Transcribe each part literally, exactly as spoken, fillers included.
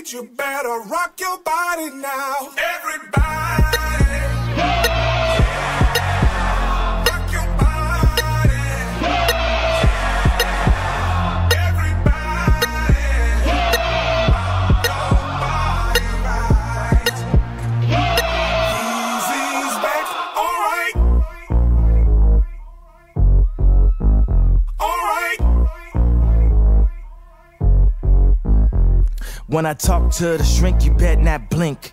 beat, you better rock your body now. Everybody. Rock your body. Everybody. Rock your body right. Easy's back. All right. All right. When I talk to the shrink, you bet not blink.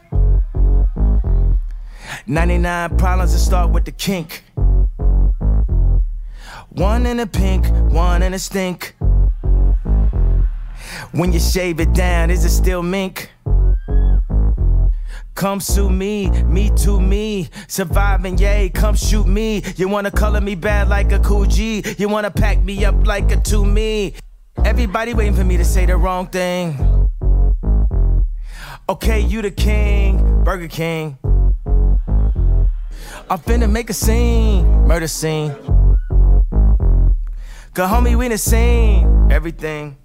ninety-nine problems that start with the kink. One in a pink, one in a stink. When you shave it down, is it still mink? Come sue me, me to me. Surviving, yay, come shoot me. You wanna color me bad like a cool G. You wanna pack me up like a to me. Everybody waiting for me to say the wrong thing. Okay, you the king, Burger King. I'm finna make a scene, murder scene. Cause homie, we done seen everything.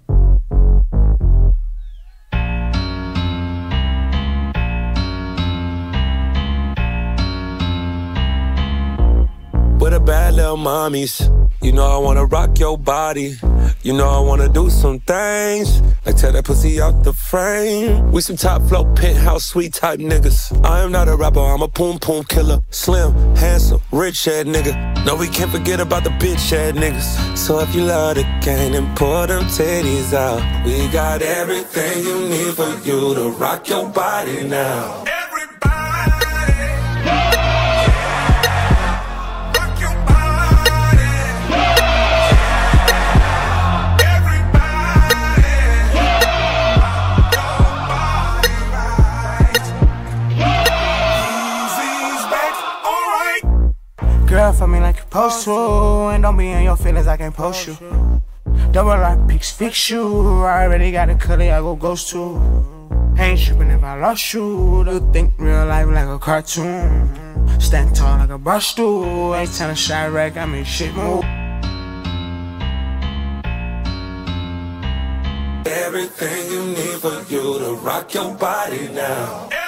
With the bad little mommies, you know I wanna rock your body. You know I wanna do some things, like tear that pussy out the frame. We some top flow, penthouse suite type niggas. I am not a rapper, I'm a poom poom killer. Slim, handsome, rich head nigga. No, we can't forget about the bitch head niggas. So if you love the game, then pour them titties out. We got everything you need for you to rock your body now. Girl, for me like you supposed to, and don't be in your feelings, I can't post you. Double lock pics, fix you. I already got a color, I go ghost to. Ain't tripping if I lost you. Do think real life like a cartoon. Stand tall like a brush stool. Ain't time to shot wreck, I mean shit move. Everything you need for you to rock your body now.